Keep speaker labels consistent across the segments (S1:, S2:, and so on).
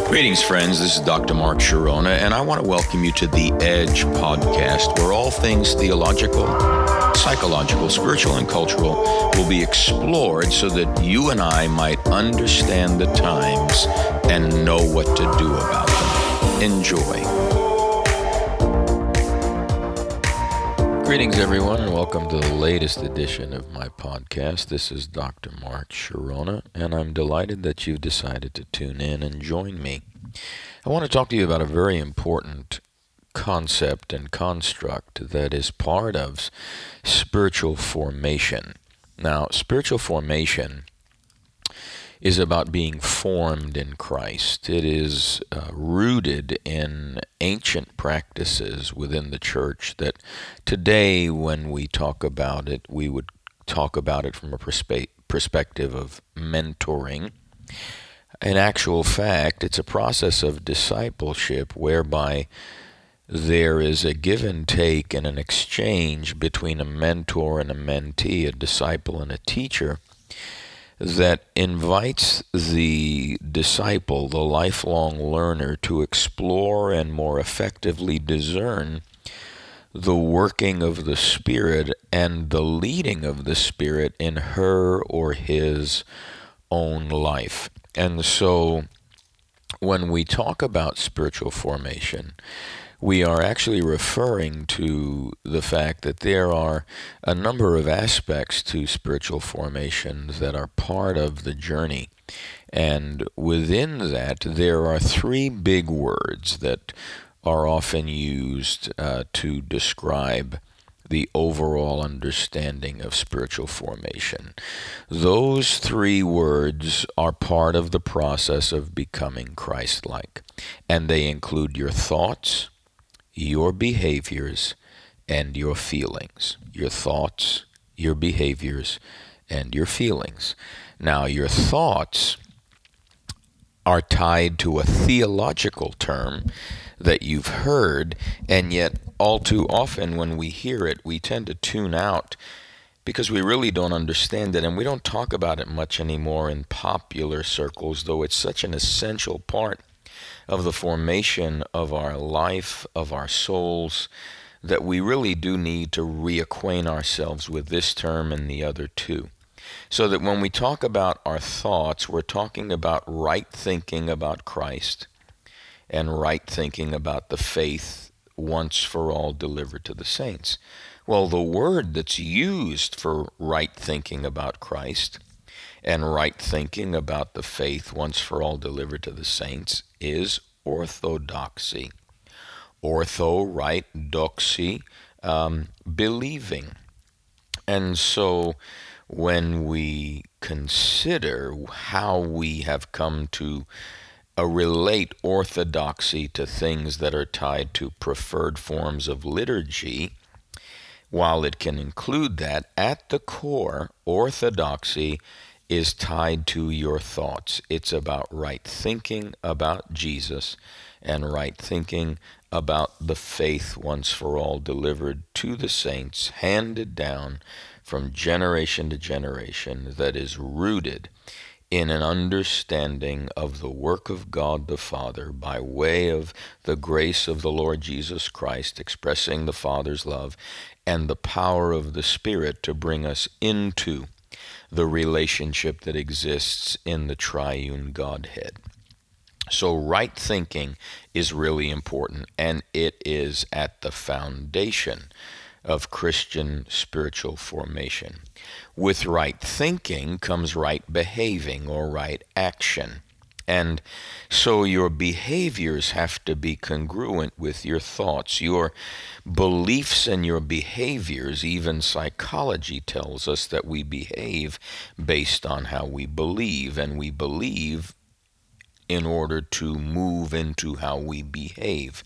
S1: Greetings, friends. This is Dr. Mark Sharona, and I want to welcome you to the Edge podcast, where all things theological, psychological, spiritual, and cultural will be explored so that you and I might understand the times and know what to do about them. Enjoy. Greetings, everyone, and welcome to the latest edition of my podcast. This is Dr. Mark Sharona, and I'm delighted that you've decided to tune in and join me. I want to talk to you about a very important concept and construct that is part of spiritual formation. Now, spiritual formation is about being formed in Christ. It is rooted in ancient practices within the church that today, when we talk about it, we would talk about it from a perspective of mentoring. In actual fact, it's a process of discipleship whereby there is a give and take and an exchange between a mentor and a mentee, a disciple and a teacher, that invites the disciple, the lifelong learner, to explore and more effectively discern the working of the Spirit and the leading of the Spirit in her or his own life. And so when we talk about spiritual formation, we are actually referring to the fact that there are a number of aspects to spiritual formation that are part of the journey. And within that, there are three big words that are often used to describe the overall understanding of spiritual formation. Those three words are part of the process of becoming Christ-like, and they include your thoughts, your behaviors, and your feelings. Your thoughts, your behaviors, and your feelings. Now, your thoughts are tied to a theological term that you've heard, and yet all too often when we hear it, we tend to tune out because we really don't understand it, and we don't talk about it much anymore in popular circles, though it's such an essential part of the formation of our life, of our souls, that we really do need to reacquaint ourselves with this term and the other two. So that when we talk about our thoughts, we're talking about right thinking about Christ and right thinking about the faith once for all delivered to the saints. Well, the word that's used for right thinking about Christ and right thinking about the faith once for all delivered to the saints is orthodoxy. Ortho, right, doxy, believing. And so when we consider how we have come to relate orthodoxy to things that are tied to preferred forms of liturgy, while it can include that, at the core, orthodoxy is tied to your thoughts. It's about right thinking about Jesus and right thinking about the faith once for all delivered to the saints, handed down from generation to generation, that is rooted in an understanding of the work of God the Father by way of the grace of the Lord Jesus Christ, expressing the Father's love and the power of the Spirit to bring us into the relationship that exists in the triune Godhead. So right thinking is really important, and it is at the foundation of Christian spiritual formation. With right thinking comes right behaving or right action. And so your behaviors have to be congruent with your thoughts. Your beliefs and your behaviors, even psychology tells us that we behave based on how we believe, and we believe in order to move into how we behave.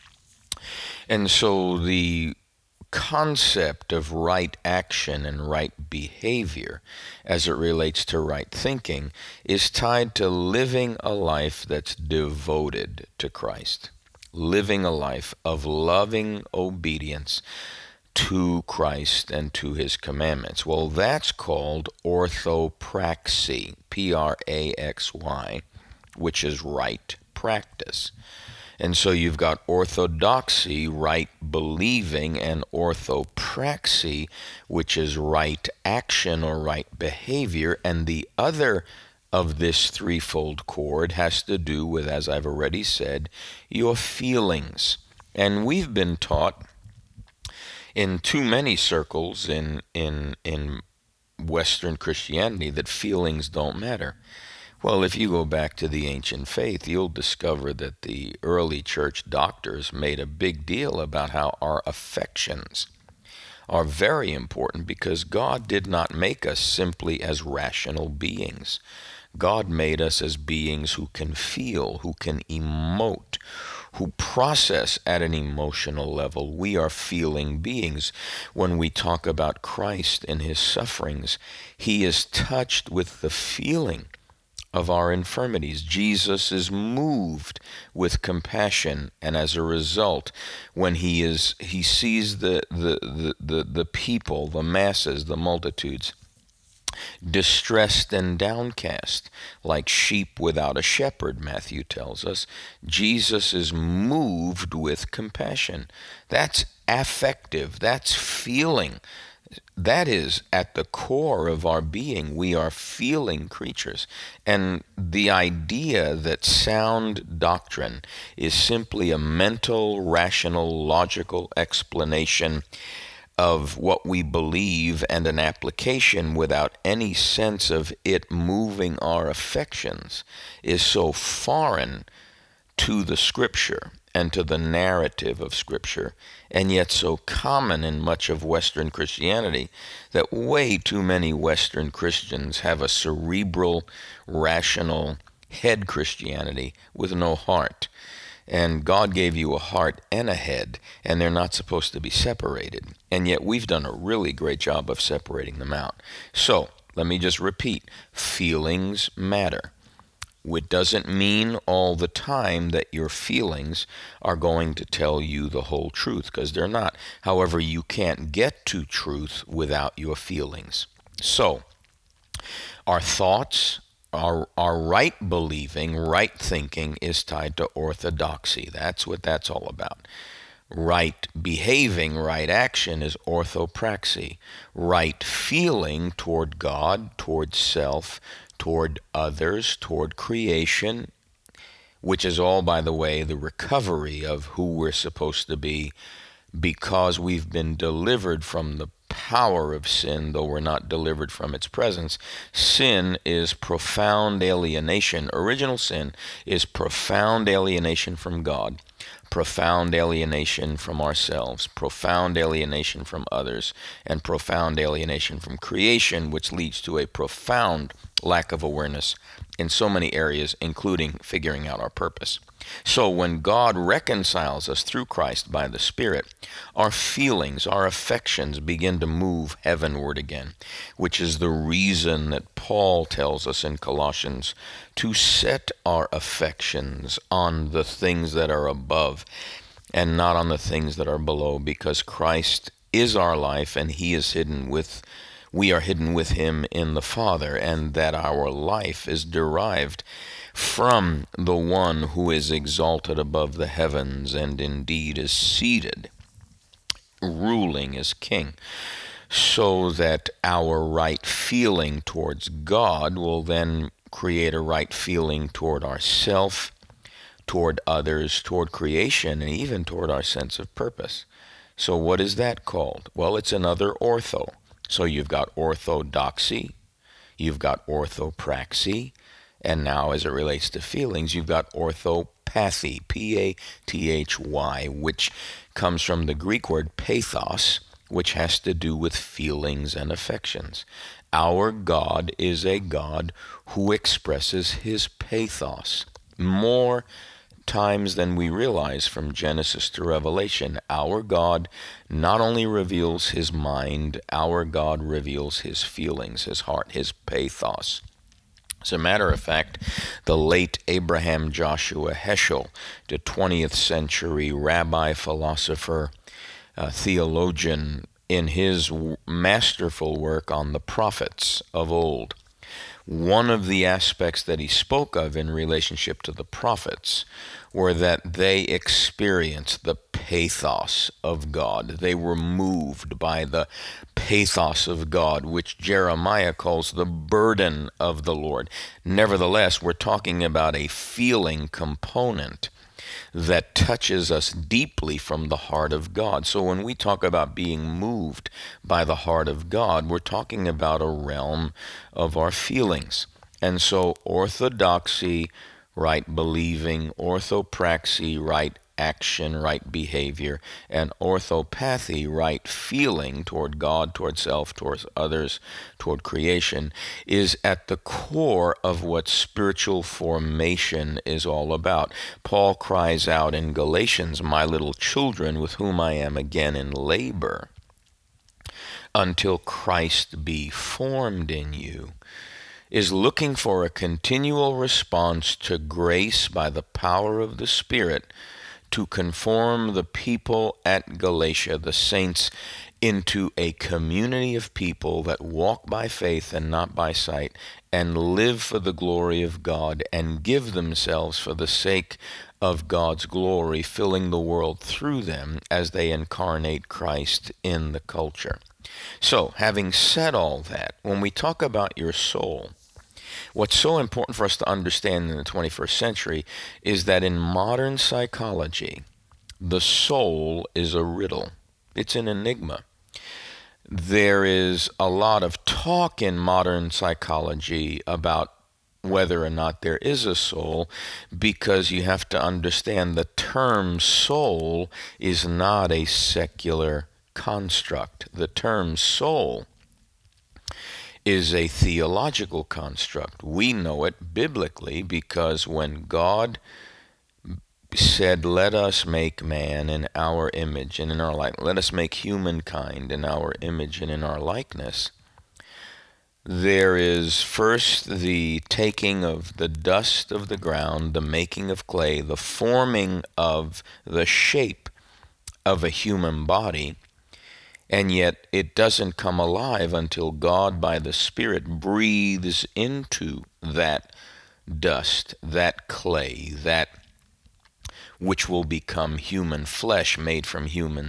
S1: And so the concept of right action and right behavior as it relates to right thinking is tied to living a life that's devoted to Christ, living a life of loving obedience to Christ and to his commandments. Well, that's called orthopraxy, Praxy, which is right practice. And so you've got orthodoxy, right believing, and orthopraxy, which is right action or right behavior. And the other of this threefold cord has to do with, as I've already said, your feelings. And we've been taught in too many circles in Western Christianity that feelings don't matter. Well, if you go back to the ancient faith, you'll discover that the early church doctors made a big deal about how our affections are very important, because God did not make us simply as rational beings. God made us as beings who can feel, who can emote, who process at an emotional level. We are feeling beings. When we talk about Christ and his sufferings, he is touched with the feeling of our infirmities. Jesus is moved with compassion, and as a result, when he sees the people, the masses, the multitudes, distressed and downcast, like sheep without a shepherd, Matthew tells us, Jesus is moved with compassion. That's affective, that's feeling. That is at the core of our being. We are feeling creatures. And the idea that sound doctrine is simply a mental, rational, logical explanation of what we believe and an application without any sense of it moving our affections is so foreign to the Scripture and to the narrative of Scripture, and yet so common in much of Western Christianity that way too many Western Christians have a cerebral, rational head Christianity with no heart. And God gave you a heart and a head, and they're not supposed to be separated. And yet we've done a really great job of separating them out. So, let me just repeat. Feelings matter. It doesn't mean all the time that your feelings are going to tell you the whole truth, because they're not. However, you can't get to truth without your feelings. So, our thoughts, our right believing, right thinking is tied to orthodoxy. That's what that's all about. Right behaving, right action is orthopraxy. Right feeling toward God, toward self, toward others, toward creation, which is all, by the way, the recovery of who we're supposed to be, because we've been delivered from the power of sin, though we're not delivered from its presence. Sin is profound alienation. Original sin is profound alienation from God, profound alienation from ourselves, profound alienation from others, and profound alienation from creation, which leads to a profound lack of awareness in so many areas, including figuring out our purpose. So when God reconciles us through Christ by the Spirit, our feelings, our affections begin to move heavenward again, which is the reason that Paul tells us in Colossians to set our affections on the things that are above and not on the things that are below, because Christ is our life and we are hidden with him in the Father, and that our life is derived from the one who is exalted above the heavens and indeed is seated, ruling as king, so that our right feeling towards God will then create a right feeling toward ourself, toward others, toward creation, and even toward our sense of purpose. So what is that called? Well, it's another ortho. So you've got orthodoxy, you've got orthopraxy, and now as it relates to feelings, you've got orthopathy, P-A-T-H-Y, which comes from the Greek word pathos, which has to do with feelings and affections. Our God is a God who expresses his pathos more times than we realize. From Genesis to Revelation, our God not only reveals his mind, our God reveals his feelings, his heart, his pathos. As a matter of fact, the late Abraham Joshua Heschel, the 20th century rabbi, philosopher, theologian, in his masterful work on the prophets of old, One of the aspects that he spoke of in relationship to the prophets were that they experienced the pathos of God. They were moved by the pathos of God, which Jeremiah calls the burden of the Lord. Nevertheless, we're talking about a feeling component that touches us deeply from the heart of God. So when we talk about being moved by the heart of God, we're talking about a realm of our feelings. And so orthodoxy, right believing, orthopraxy, right action, right behavior, and orthopathy, right feeling toward God, toward self, towards others, toward creation, is at the core of what spiritual formation is all about. Paul cries out in Galatians, "My little children, with whom I am again in labor, until Christ be formed in you," is looking for a continual response to grace by the power of the Spirit to conform the people at Galatia, the saints, into a community of people that walk by faith and not by sight, and live for the glory of God, and give themselves for the sake of God's glory, filling the world through them as they incarnate Christ in the culture. So, having said all that, when we talk about your soul, what's so important for us to understand in the 21st century is that in modern psychology, the soul is a riddle. It's an enigma. There is a lot of talk in modern psychology about whether or not there is a soul, because you have to understand the term soul is not a secular construct. The term soul is a theological construct. We know it biblically because when God said, "Let us make man in our image and in our likeness, let us make humankind in our image and in our likeness," there is first the taking of the dust of the ground, the making of clay, the forming of the shape of a human body. And yet it doesn't come alive until God, by the Spirit, breathes into that dust, that clay, that which will become human flesh made from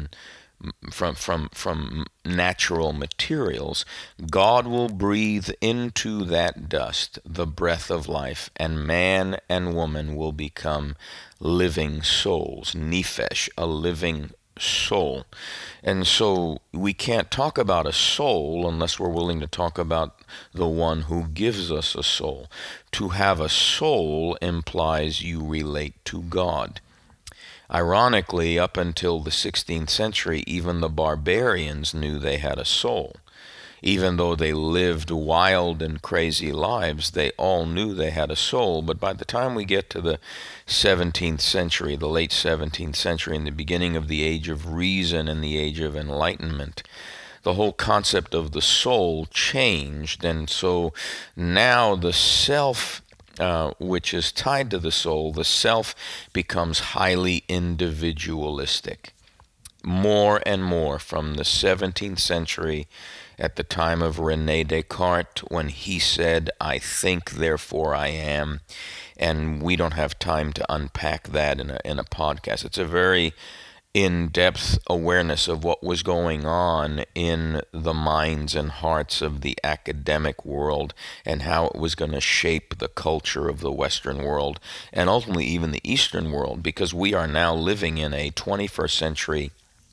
S1: natural materials. God will breathe into that dust the breath of life, and man and woman will become living souls, nephesh, a living soul. And so we can't talk about a soul unless we're willing to talk about the one who gives us a soul. To have a soul implies you relate to God. Ironically, up until the 16th century, even the barbarians knew they had a soul. Even though they lived wild and crazy lives, they all knew they had a soul. But by the time we get to the 17th century, the late 17th century, and the beginning of the Age of Reason and the Age of Enlightenment, the whole concept of the soul changed. And so now the self, which is tied to the soul, the self becomes highly individualistic. More and more from the 17th century, at the time of René Descartes, when he said, "I think, therefore I am." And we don't have time to unpack that in a podcast. It's a very in-depth awareness of what was going on in the minds and hearts of the academic world and how it was going to shape the culture of the Western world and ultimately even the Eastern world, because we are now living in a 21st century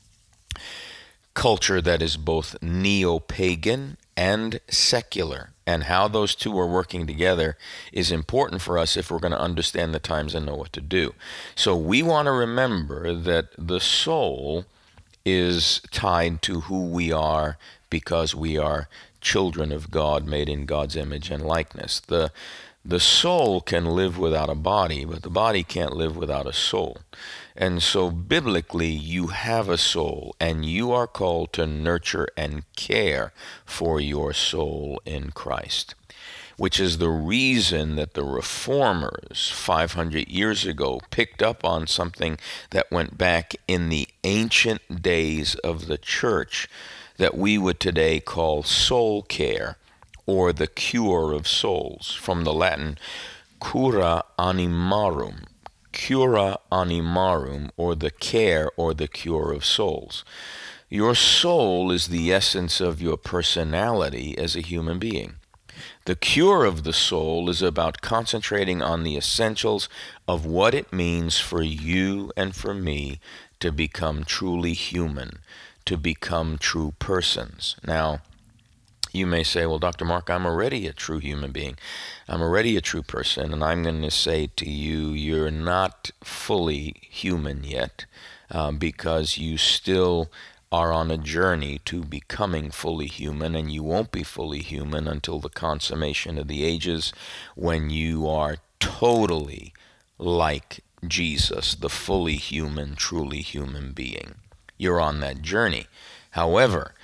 S1: culture that is both neo-pagan and secular. And how those two are working together is important for us if we're going to understand the times and know what to do. So we want to remember that the soul is tied to who we are because we are children of God, made in God's image and likeness. The soul can live without a body, but the body can't live without a soul. And so biblically, you have a soul, and you are called to nurture and care for your soul in Christ, which is the reason that the reformers 500 years ago picked up on something that went back in the ancient days of the church that we would today call soul care, or the cure of souls, from the Latin cura animarum. Cura animarum, or the care or the cure of souls. Your soul is the essence of your personality as a human being. The cure of the soul is about concentrating on the essentials of what it means for you and for me to become truly human, to become true persons. Now, you may say, well, Dr. Mark, I'm already a true human being. I'm already a true person. And I'm going to say to you, you're not fully human yet, because you still are on a journey to becoming fully human, and you won't be fully human until the consummation of the ages, when you are totally like Jesus, the fully human, truly human being. You're on that journey. However,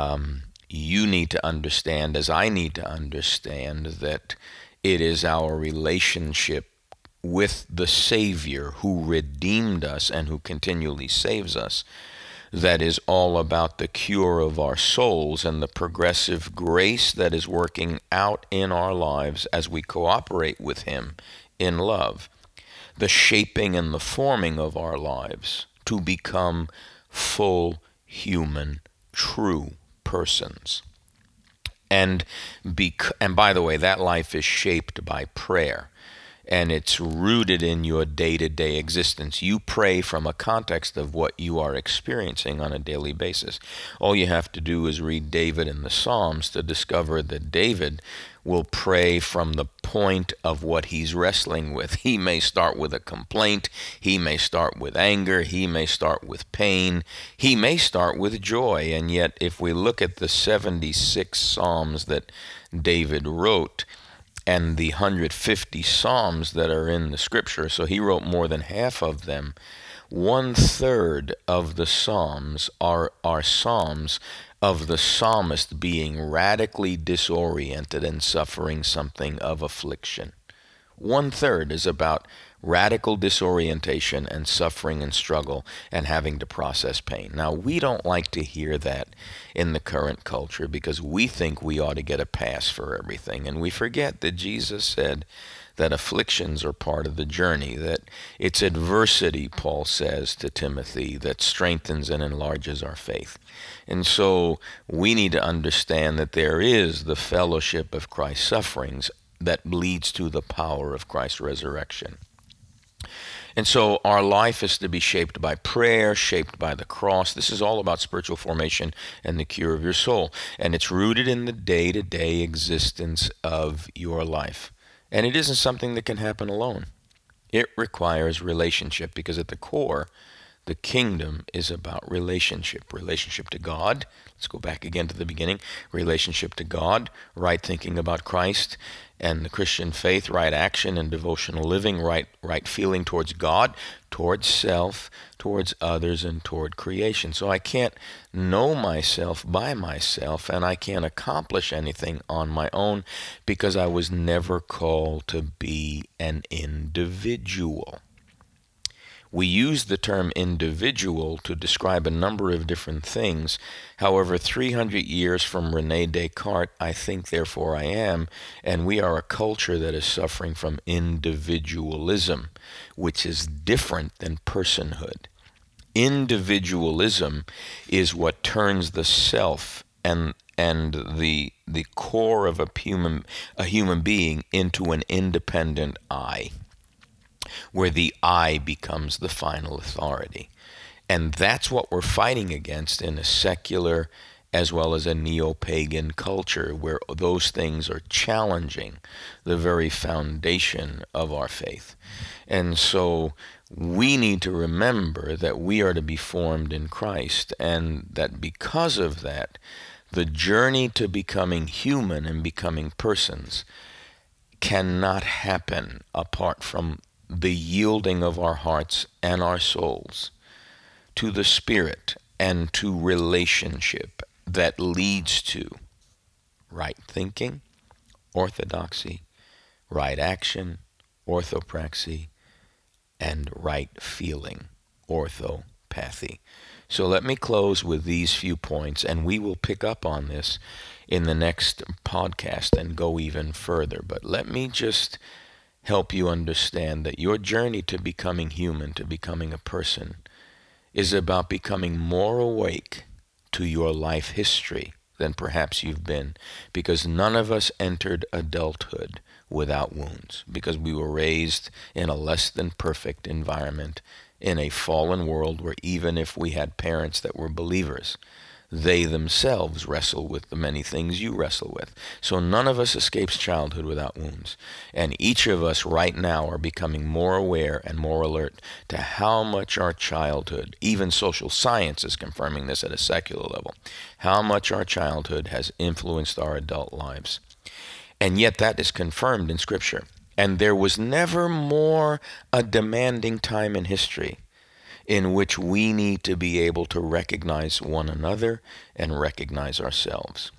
S1: you need to understand, as I need to understand, that it is our relationship with the Savior who redeemed us and who continually saves us that is all about the cure of our souls and the progressive grace that is working out in our lives as we cooperate with Him in love. The shaping and the forming of our lives to become full human, true persons. And by the way, that life is shaped by prayer, and it's rooted in your day-to-day existence. You pray from a context of what you are experiencing on a daily basis. All you have to do is read David in the Psalms to discover that David will pray from the point of what he's wrestling with. He may start with a complaint, he may start with anger, he may start with pain, he may start with joy. And yet, if we look at the 76 Psalms that David wrote, and the 150 Psalms that are in the Scripture, so he wrote more than half of them, 1/3 of the Psalms are Psalms of the psalmist being radically disoriented and suffering something of affliction. 1/3 is about radical disorientation and suffering and struggle and having to process pain. Now, we don't like to hear that in the current culture because we think we ought to get a pass for everything. And we forget that Jesus said that afflictions are part of the journey, that it's adversity, Paul says to Timothy, that strengthens and enlarges our faith. And so we need to understand that there is the fellowship of Christ's sufferings that leads to the power of Christ's resurrection. And so our life is to be shaped by prayer, shaped by the cross. This is all about spiritual formation and the cure of your soul. And it's rooted in the day-to-day existence of your life. And it isn't something that can happen alone. It requires relationship, because at the core, the kingdom is about relationship. Relationship to God. Let's go back again to the beginning. Relationship to God, right thinking about Christ and the Christian faith, right action and devotional living, right feeling towards God, towards self, towards others, and toward creation. So I can't know myself by myself, and I can't accomplish anything on my own because I was never called to be an individual. We use the term individual to describe a number of different things. However, 300 years from René Descartes, I think, therefore I am, and we are a culture that is suffering from individualism, which is different than personhood. Individualism is what turns the self and the core of a human being into an independent I, where the I becomes the final authority. And that's what we're fighting against in a secular as well as a neo-pagan culture, where those things are challenging the very foundation of our faith. And so we need to remember that we are to be formed in Christ, and that because of that, the journey to becoming human and becoming persons cannot happen apart from the yielding of our hearts and our souls to the Spirit and to relationship that leads to right thinking, orthodoxy, right action, orthopraxy, and right feeling, orthopraxy. apathy. So let me close with these few points, and we will pick up on this in the next podcast and go even further. But let me just help you understand that your journey to becoming human, to becoming a person, is about becoming more awake to your life history than perhaps you've been, because none of us entered adulthood without wounds, because we were raised in a less than perfect environment in a fallen world where even if we had parents that were believers, they themselves wrestle with the many things you wrestle with. So none of us escapes childhood without wounds. And each of us right now are becoming more aware and more alert to how much our childhood, even social science is confirming this at a secular level, how much our childhood has influenced our adult lives. And yet that is confirmed in Scripture. And there was never more a demanding time in history in which we need to be able to recognize one another and recognize ourselves.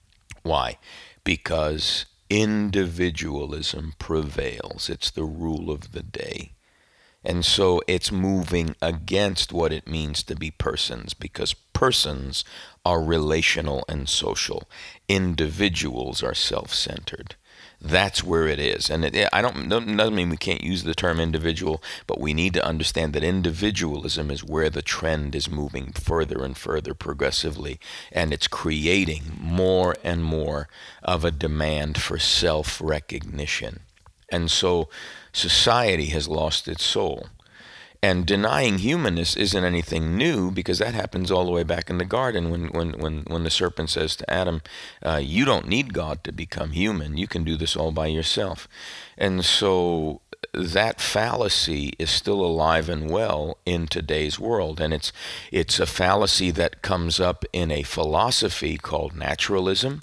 S1: Why? Because individualism prevails. It's the rule of the day. And so it's moving against what it means to be persons, because persons are relational and social. Individuals are self-centered. That's where it is. And doesn't mean we can't use the term individual, but we need to understand that individualism is where the trend is moving further and further progressively, and it's creating more and more of a demand for self-recognition. And so society has lost its soul. And denying humanness isn't anything new, because that happens all the way back in the garden when the serpent says to Adam, you don't need God to become human. You can do this all by yourself. And so that fallacy is still alive and well in today's world. And it's a fallacy that comes up in a philosophy called naturalism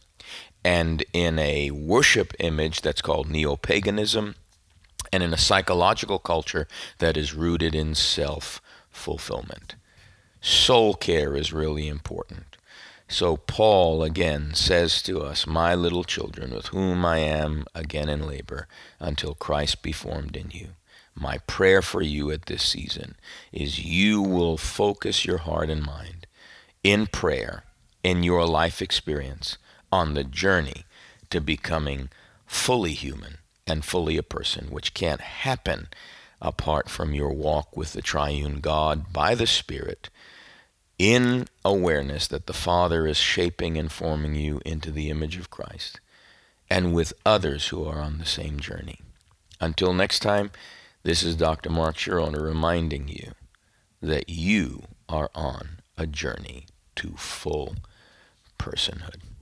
S1: and in a worship image that's called neo-paganism, and in a psychological culture that is rooted in self-fulfillment. Soul care is really important. So Paul again says to us, my little children, with whom I am again in labor, until Christ be formed in you. My prayer for you at this season is you will focus your heart and mind in prayer, in your life experience, on the journey to becoming fully human and fully a person, which can't happen apart from your walk with the triune God by the Spirit, in awareness that the Father is shaping and forming you into the image of Christ, and with others who are on the same journey. Until next time, this is Dr. Mark Chirona reminding you that you are on a journey to full personhood.